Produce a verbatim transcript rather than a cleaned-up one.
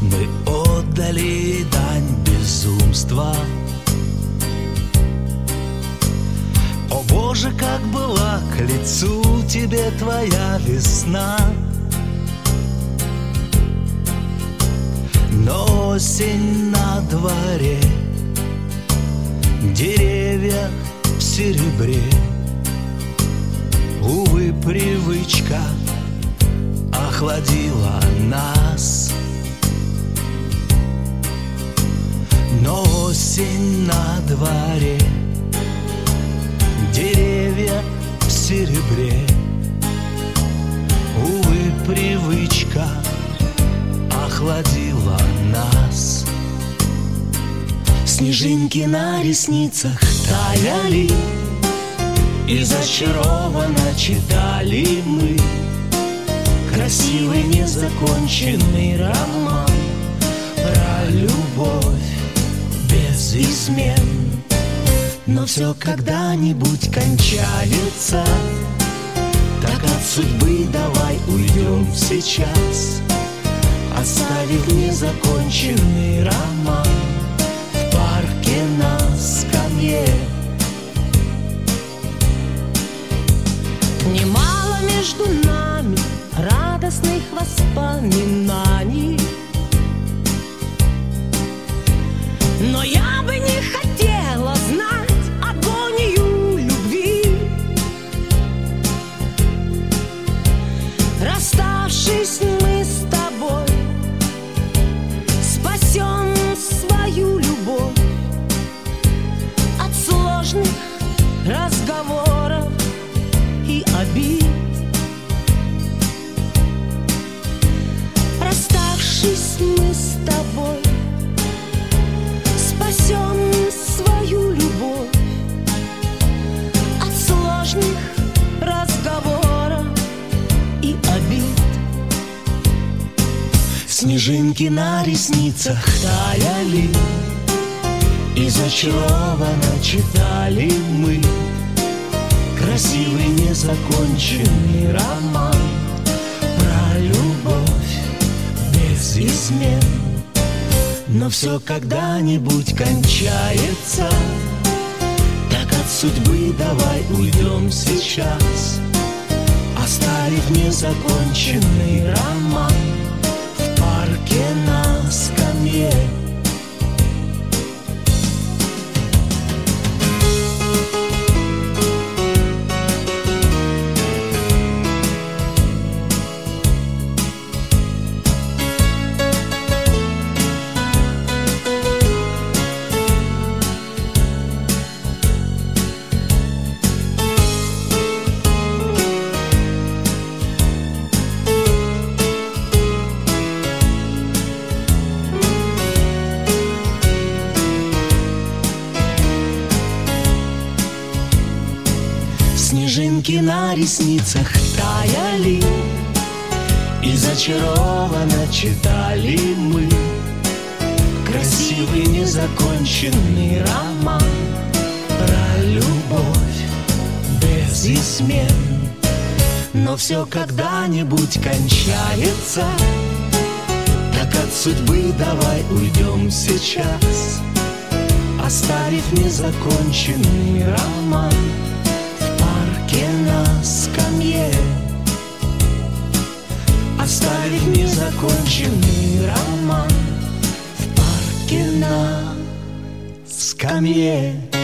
мы отдали дань безумства. О Боже, как была к лицу тебе твоя весна. Но осень на дворе, деревья в серебре. Увы, привычка охладила нас. Но осень на дворе, деревья в серебре. Увы, привычка охладила нас. Снежинки на ресницах таяли, и зачарованно читали мы красивый незаконченный роман про любовь без измен. Но все когда-нибудь кончается, так от судьбы давай уйдем сейчас, оставив незаконченный роман в парке на скамье. Немало между нами радостных воспоминаний, но я бы не хотела знать агонию любви. Расставшись мы с тобой, спасем свою любовь от сложных разговоров и обид. Расставшись мы с тобой, спасем свою любовь от сложных разговоров и обид. Снежинки на ресницах таяли, и зачарованно читали мы красивый незаконченный роман про любовь без измен. Но все когда-нибудь кончается, так от судьбы давай уйдем сейчас, оставив незаконченный роман в парке на скамье. Снежинки на ресницах таяли, и зачарованно читали мы красивый незаконченный роман про любовь без измен. Но все когда-нибудь кончается, так от судьбы давай уйдем сейчас, оставив незаконченный роман на скамье. Оставив незаконченный роман в парке на скамье.